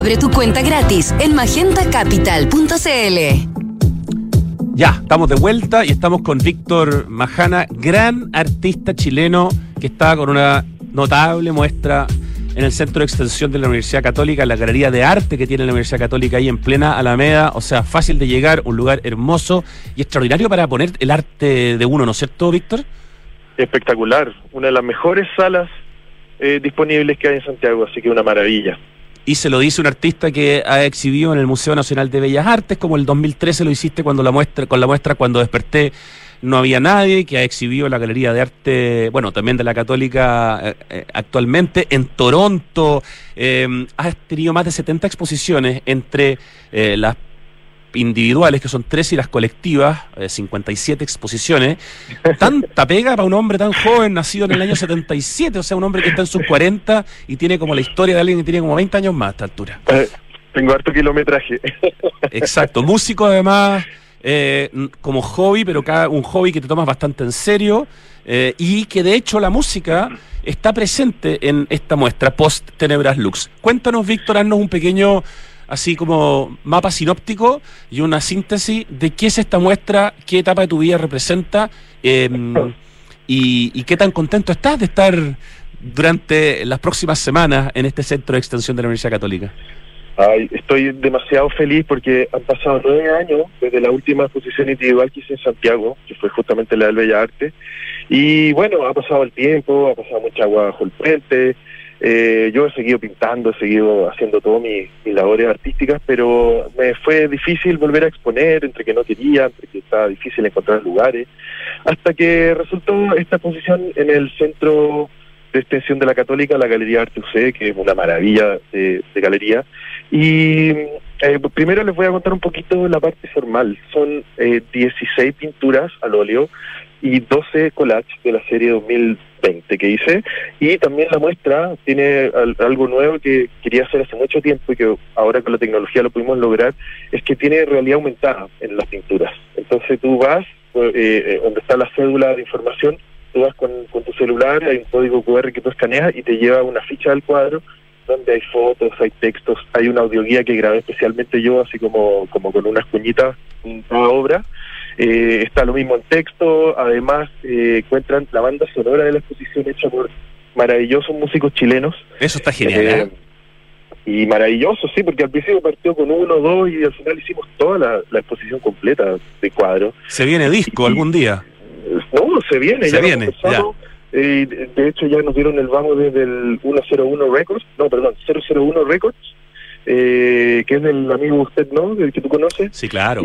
Abre tu cuenta gratis en magentacapital.cl. Ya, estamos de vuelta y estamos con Víctor Majana, gran artista chileno que está con una notable muestra en el Centro de Extensión de la Universidad Católica, en la Galería de Arte que tiene la Universidad Católica ahí en plena Alameda, o sea, fácil de llegar, un lugar hermoso y extraordinario para poner el arte de uno, ¿no es cierto, Víctor? Espectacular, una de las mejores salas disponibles que hay en Santiago, así que una maravilla. Y se lo dice un artista que ha exhibido en el Museo Nacional de Bellas Artes, como el 2013 lo hiciste cuando con la muestra Cuando desperté no había nadie, que ha exhibido en la Galería de Arte, bueno, también de la Católica actualmente, en Toronto. Has tenido más de 70 exposiciones entre las individuales, que son 3, y las colectivas, 57 exposiciones. Tanta pega para un hombre tan joven, nacido en el año 77, o sea, un hombre que está en sus 40 y tiene como la historia de alguien que tiene como 20 años más a esta altura. Tengo harto kilometraje. Exacto, músico además, como hobby, pero un hobby que te tomas bastante en serio, y que de hecho la música está presente en esta muestra Post Tenebras Lux. Cuéntanos, Víctor, haznos un pequeño así como mapa sinóptico y una síntesis de qué es esta muestra, qué etapa de tu vida representa, y qué tan contento estás de estar durante las próximas semanas en este Centro de Extensión de la Universidad Católica. Ay, estoy demasiado feliz porque han pasado 9 años desde la última exposición individual que hice en Santiago, que fue justamente la del Bellas Artes, y bueno, ha pasado el tiempo, ha pasado mucha agua bajo el puente. Yo he seguido pintando, he seguido haciendo todas mis labores artísticas, pero me fue difícil volver a exponer, entre que no quería, entre que estaba difícil encontrar lugares, hasta que resultó esta exposición en el Centro de Extensión de la Católica, la Galería Arte UC, que es una maravilla de galería. Y primero les voy a contar un poquito la parte formal. Son 16 pinturas al óleo y 12 collages de la serie 2020 que hice, y también la muestra tiene algo nuevo que quería hacer hace mucho tiempo y que ahora con la tecnología lo pudimos lograr, es que tiene realidad aumentada en las pinturas. Entonces tú vas, donde está la cédula de información, tú vas con tu celular, hay un código QR que tú escaneas y te lleva a una ficha del cuadro donde hay fotos, hay textos, hay una audioguía que grabé especialmente yo, así como con unas cuñitas en cada obra. Está lo mismo en texto, además encuentran la banda sonora de la exposición hecha por maravillosos músicos chilenos. Eso está genial, y maravilloso, sí, porque al principio partió con 1, 2 y al final hicimos toda la exposición completa de cuadros. ¿Se viene disco algún día? No, se viene. Ya. De hecho ya nos dieron el vamos desde el 001 Records, que es del amigo usted, ¿no? Del que tú conoces. Sí, claro.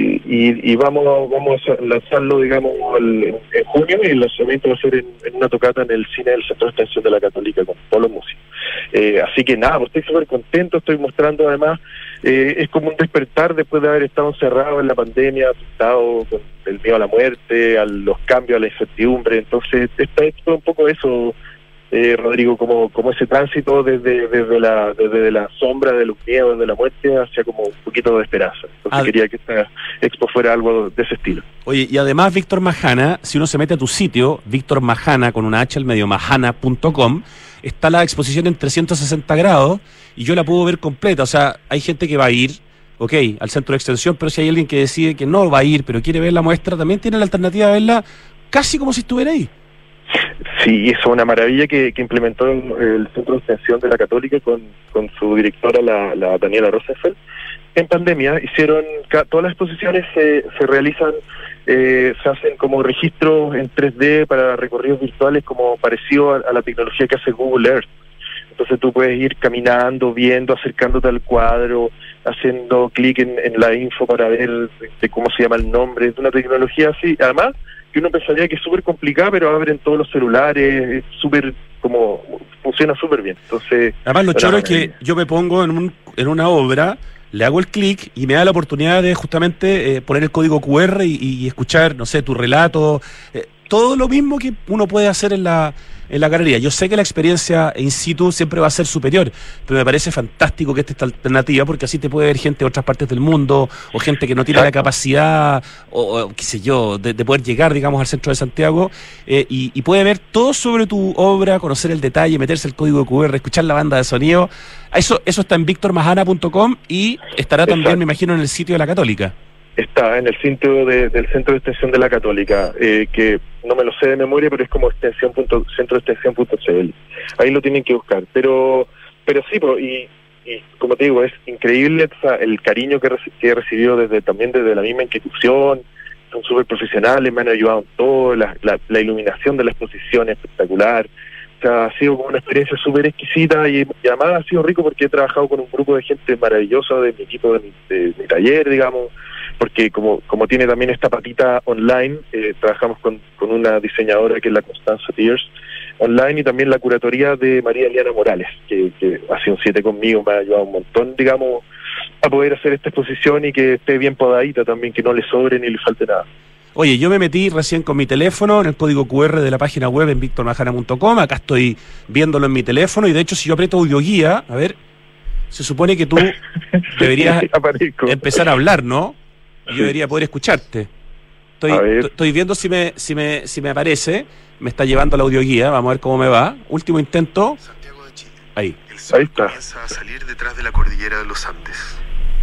Y vamos a lanzarlo, digamos, en junio, y el lanzamiento va a ser en una tocata en el cine del Centro de Extensión de la Católica con todos los músicos. Así que nada, pues estoy súper contento, estoy mostrando además, es como un despertar después de haber estado encerrado en la pandemia, asustado con el miedo a la muerte, a los cambios, a la incertidumbre. Entonces está todo un poco eso, Rodrigo, como ese tránsito desde la sombra de los miedos, de la muerte, hacia como un poquito de esperanza. Entonces quería que esta expo fuera algo de ese estilo. Oye, y además Víctor Majana, si uno se mete a tu sitio, Víctor Majana, con una H al medio, majana.com, está la exposición en 360 grados y yo la puedo ver completa. O sea, hay gente que va a ir, al centro de extensión, pero si hay alguien que decide que no va a ir, pero quiere ver la muestra, también tiene la alternativa de verla casi como si estuviera ahí. Sí, eso es una maravilla que implementó el Centro de Extensión de la Católica con su directora, la Daniela Rosenfeld. En pandemia hicieron, todas las exposiciones se realizan, se hacen como registros en 3D para recorridos virtuales, como parecido a la tecnología que hace Google Earth. Entonces tú puedes ir caminando, viendo, acercándote al cuadro, haciendo clic en la info para ver cómo se llama el nombre. Es una tecnología así, además, que uno pensaría que es súper complicada, pero abren todos los celulares, es súper, funciona súper bien. Entonces, además lo choro es que yo me pongo en una obra, le hago el clic y me da la oportunidad de justamente poner el código QR y escuchar, no sé, tu relato, todo lo mismo que uno puede hacer en la en la galería. Yo sé que la experiencia in situ siempre va a ser superior, pero me parece fantástico que esta alternativa, porque así te puede ver gente de otras partes del mundo, o gente que no tiene la capacidad, o qué sé yo, de poder llegar, digamos, al centro de Santiago, y puede ver todo sobre tu obra, conocer el detalle, meterse el código QR, escuchar la banda de sonido. Eso está en victormajana.com y estará también, me imagino, en el sitio de la Católica. Está en el sitio del Centro de Extensión de la Católica, que no me lo sé de memoria, pero es como centroextensión.cl. Ahí lo tienen que buscar. Pero sí, y como te digo, es increíble, o sea, el cariño que he recibido también desde la misma institución. Son súper profesionales, me han ayudado en todo, la iluminación de la exposición es espectacular. O sea, ha sido como una experiencia súper exquisita y además ha sido rico porque he trabajado con un grupo de gente maravillosa de mi equipo, de mi taller, digamos, porque como tiene también esta patita online, trabajamos con una diseñadora que es la Constanza Tiers online, y también la curatoría de María Eliana Morales, que ha sido un 7 conmigo, me ha ayudado un montón, digamos, a poder hacer esta exposición y que esté bien podadita también, que no le sobre ni le falte nada. Oye, yo me metí recién con mi teléfono en el código QR de la página web en victormajana.com. Acá estoy viéndolo en mi teléfono y de hecho si yo aprieto audioguía, a ver, se supone que tú deberías empezar a hablar, ¿no? Y yo debería poder escucharte. Estoy viendo si me aparece. Me está llevando la audioguía, vamos a ver cómo me va. Último intento. Santiago de Chile. Ahí. El sol Ahí está. comienza a salir detrás de la cordillera de los Andes.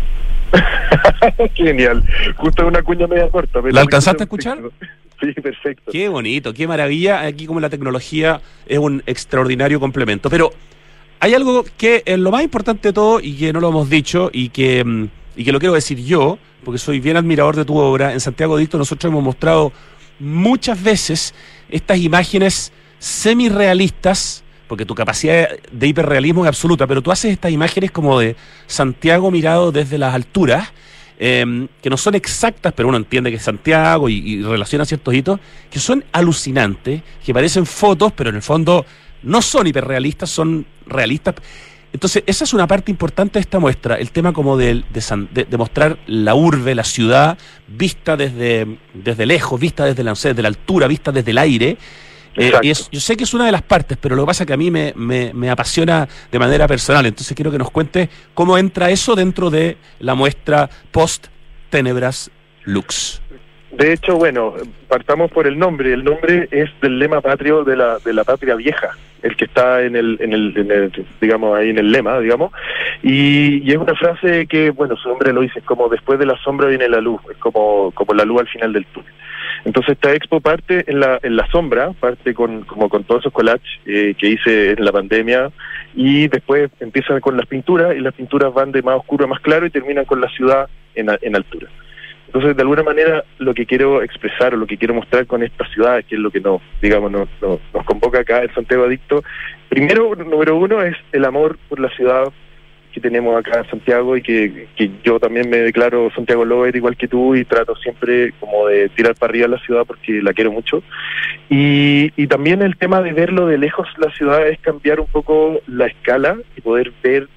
Genial, justo una cuña media corta. ¿La alcanzaste a escuchar? Sí, perfecto. Qué bonito, qué maravilla. Aquí como la tecnología es un extraordinario complemento. Pero hay algo que es lo más importante de todo y que no lo hemos dicho y que lo quiero decir yo, porque soy bien admirador de tu obra. En Santiago Adicto nosotros hemos mostrado muchas veces estas imágenes semirrealistas, porque tu capacidad de hiperrealismo es absoluta, pero tú haces estas imágenes como de Santiago mirado desde las alturas, que no son exactas, pero uno entiende que es Santiago y relaciona ciertos hitos, que son alucinantes, que parecen fotos, pero en el fondo no son hiperrealistas, son realistas. Entonces, esa es una parte importante de esta muestra, el tema como de mostrar la urbe, la ciudad, vista desde lejos, vista desde la altura, vista desde el aire. Yo sé que es una de las partes, pero lo que pasa es que a mí me apasiona de manera personal. Entonces quiero que nos cuentes cómo entra eso dentro de la muestra Post Tenebras Lux. De hecho, bueno, partamos por el nombre. El nombre es del lema patrio de la patria vieja, el que está en el digamos, ahí en el lema, digamos. Y es una frase que, bueno, su nombre lo dice, es como después de la sombra viene la luz, es como la luz al final del túnel. Entonces esta expo parte en la sombra, parte con todos esos collages que hice en la pandemia, y después empiezan con las pinturas, y las pinturas van de más oscuro a más claro y terminan con la ciudad en altura. Entonces, de alguna manera, lo que quiero expresar o lo que quiero mostrar con esta ciudad, que es lo que nos convoca acá en Santiago Adicto, primero, número uno, es el amor por la ciudad que tenemos acá en Santiago, y que yo también me declaro Santiago Lover igual que tú, y trato siempre como de tirar para arriba la ciudad porque la quiero mucho. Y también el tema de verlo de lejos la ciudad es cambiar un poco la escala y poder ver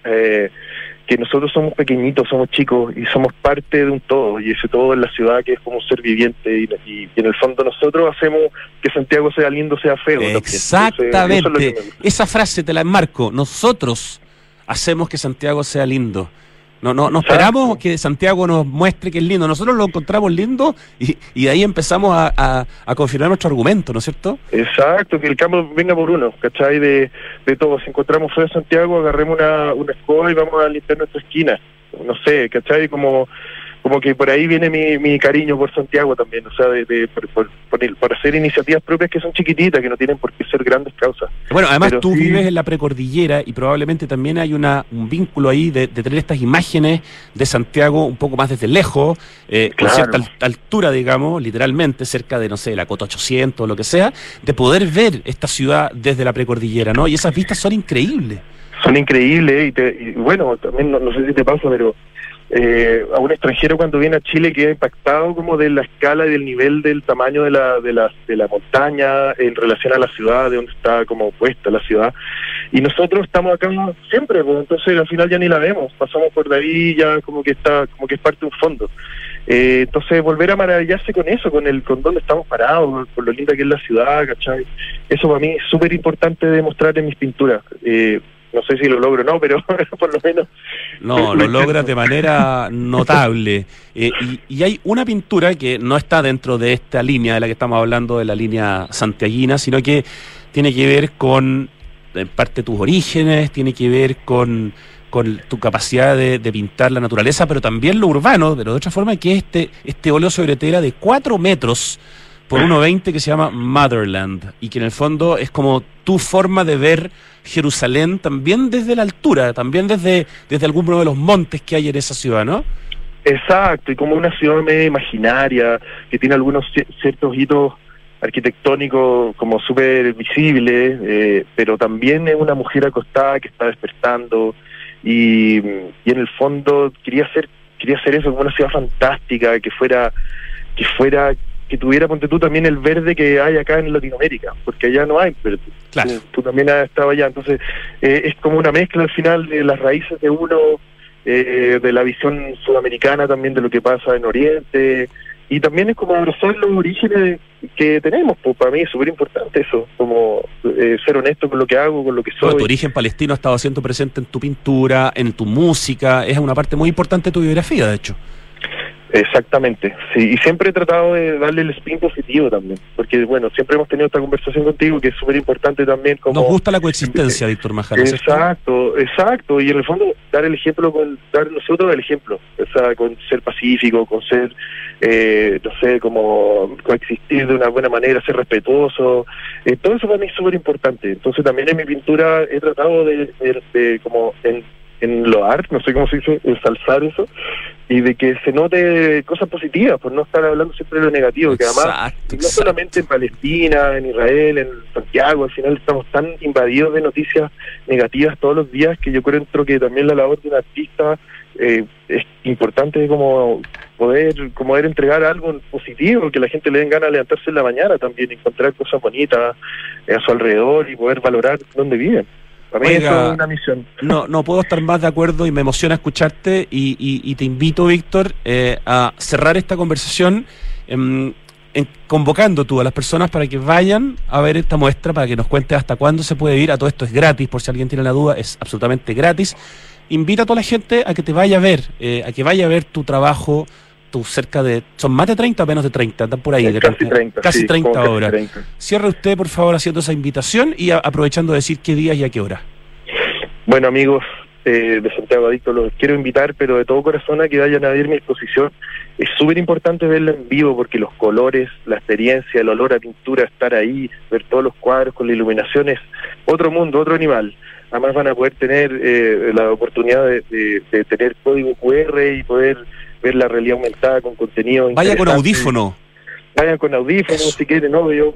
que nosotros somos pequeñitos, somos chicos y somos parte de un todo, y ese todo es la ciudad, que es como un ser viviente, y en el fondo nosotros hacemos que Santiago sea lindo, sea feo. Exactamente. Entonces, esa frase te la enmarco. Nosotros hacemos que Santiago sea lindo. No esperamos que Santiago nos muestre que es lindo. Nosotros lo encontramos lindo y de ahí empezamos a confirmar nuestro argumento, ¿no es cierto? Exacto, que el cambio venga por uno, ¿cachai? De todo. Si encontramos feo Santiago, agarremos una escoba y vamos a limpiar nuestra esquina. No sé, ¿cachai? Como que por ahí viene mi cariño por Santiago también, o sea, por hacer iniciativas propias que son chiquititas, que no tienen por qué ser grandes causas. Bueno, además pero tú sí vives en la precordillera y probablemente también hay un vínculo ahí de tener estas imágenes de Santiago un poco más desde lejos, con cierta altura, digamos, literalmente, cerca de, no sé, la Cota 800 o lo que sea, de poder ver esta ciudad desde la precordillera, ¿no? Y esas vistas son increíbles. Son increíbles, y bueno, también no sé si te pasa, pero a un extranjero cuando viene a Chile queda impactado como de la escala y del nivel del tamaño de la montaña en relación a la ciudad, de donde está como puesta la ciudad, y nosotros estamos acá siempre, pues, entonces al final ya ni la vemos, pasamos por de ahí, ya como que es parte de un fondo. Entonces volver a maravillarse con eso, con dónde estamos parados, con lo linda que es la ciudad, ¿cachai? Eso para mí es súper importante de mostrar en mis pinturas. No sé si lo logro o no, pero por lo menos... No, lo logras de manera notable. Y hay una pintura que no está dentro de esta línea de la que estamos hablando, de la línea santiaguina, sino que tiene que ver con, en parte, tus orígenes, tiene que ver con tu capacidad de pintar la naturaleza, pero también lo urbano, pero de otra forma, que es este óleo sobre tela de 4 metros por 1,20 que se llama Motherland, y que en el fondo es como tu forma de ver Jerusalén también desde la altura, también desde alguno de los montes que hay en esa ciudad, ¿no? Exacto, y como una ciudad medio imaginaria, que tiene algunos ciertos hitos arquitectónicos como súper visibles, pero también es una mujer acostada que está despertando, y en el fondo quería hacer eso como una ciudad fantástica, que tuviera, ponte tú, también el verde que hay acá en Latinoamérica, porque allá no hay verde. Claro. Tú también has estado allá, entonces es como una mezcla al final de las raíces de uno, de la visión sudamericana también de lo que pasa en Oriente, y también es como abrazar los orígenes que tenemos. Pues para mí es súper importante eso, como ser honesto con lo que hago, con lo que soy. Bueno, tu origen palestino ha estado siendo presente en tu pintura, en tu música, es una parte muy importante de tu biografía, de hecho. Exactamente, sí, y siempre he tratado de darle el spin positivo también, porque bueno, siempre hemos tenido esta conversación contigo, que es súper importante también. Como nos gusta la coexistencia, Víctor Majara. Exacto, y en el fondo dar el ejemplo, dar nosotros el ejemplo, o sea, con ser pacífico, con ser, no sé, como coexistir de una buena manera, ser respetuoso, todo eso para mí es súper importante. Entonces también en mi pintura he tratado de como en lo art, no sé cómo se dice, ensalzar eso, y de que se note cosas positivas, por no estar hablando siempre de lo negativo, que además, no solamente en Palestina, en Israel, en Santiago, al final estamos tan invadidos de noticias negativas todos los días, que yo creo que también la labor de un artista es importante, como poder entregar algo positivo, que la gente le den ganas de levantarse en la mañana también, encontrar cosas bonitas a su alrededor y poder valorar dónde viven. Para mí eso es una misión. No puedo estar más de acuerdo, y me emociona escucharte, y te invito, Víctor, a cerrar esta conversación convocando tú a las personas para que vayan a ver esta muestra, para que nos cuentes hasta cuándo se puede ir. A todo esto es gratis, por si alguien tiene la duda, es absolutamente gratis. Invita a toda la gente a que te vaya a ver, tu trabajo. Son más de 30 o menos de 30, están por ahí. Casi sí, 30 obras. 30. Cierre usted, por favor, haciendo esa invitación y aprovechando de decir qué días y a qué hora. Bueno, amigos de Santiago Adicto, los quiero invitar, pero de todo corazón, a que vayan a ver mi exposición. Es súper importante verla en vivo, porque los colores, la experiencia, el olor a pintura, estar ahí, ver todos los cuadros con la iluminación, es otro mundo, otro animal. Además van a poder tener la oportunidad de tener código QR y poder ver la realidad aumentada con contenido. Vaya con audífono. Vayan con audífono, si quieren, obvio.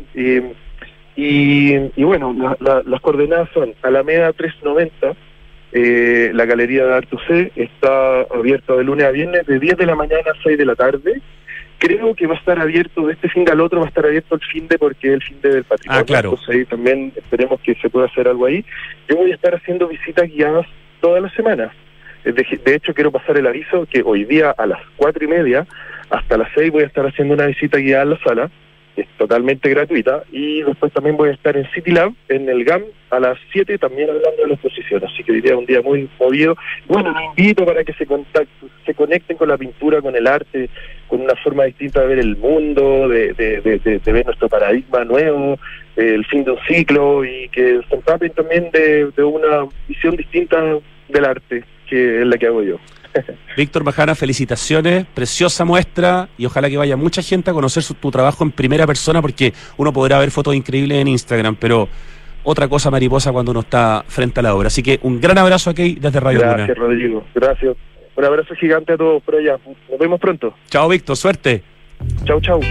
Y bueno, las coordenadas son Alameda 390, la Galería de Arte UC, está abierta de lunes a viernes, de 10 de la mañana a 6 de la tarde. Creo que va a estar abierto, de este fin de al otro va a estar abierto el fin de, porque es el fin de del patrimonio. Claro. Entonces ahí también esperemos que se pueda hacer algo ahí. Yo voy a estar haciendo visitas guiadas toda la semana. De hecho, quiero pasar el aviso que hoy día a las 4:30 hasta las 6 voy a estar haciendo una visita guiada en la sala, que es totalmente gratuita, y después también voy a estar en City Lab, en el GAM, a las 7 también hablando de la exposición. Así que hoy día es un día muy movido. Bueno, los invito para que se conecten con la pintura, con el arte, con una forma distinta de ver el mundo, de ver nuestro paradigma nuevo, el fin de un ciclo, y que se empapen también de una visión distinta del arte, que es la que hago yo. Víctor Majara, felicitaciones, preciosa muestra, y ojalá que vaya mucha gente a conocer tu trabajo en primera persona, porque uno podrá ver fotos increíbles en Instagram, pero otra cosa mariposa cuando uno está frente a la obra. Así que un gran abrazo aquí desde Radio Luna. Gracias, Rodrigo, gracias. Un abrazo gigante a todos por allá. Nos vemos pronto. Chao, Víctor, suerte. Chau.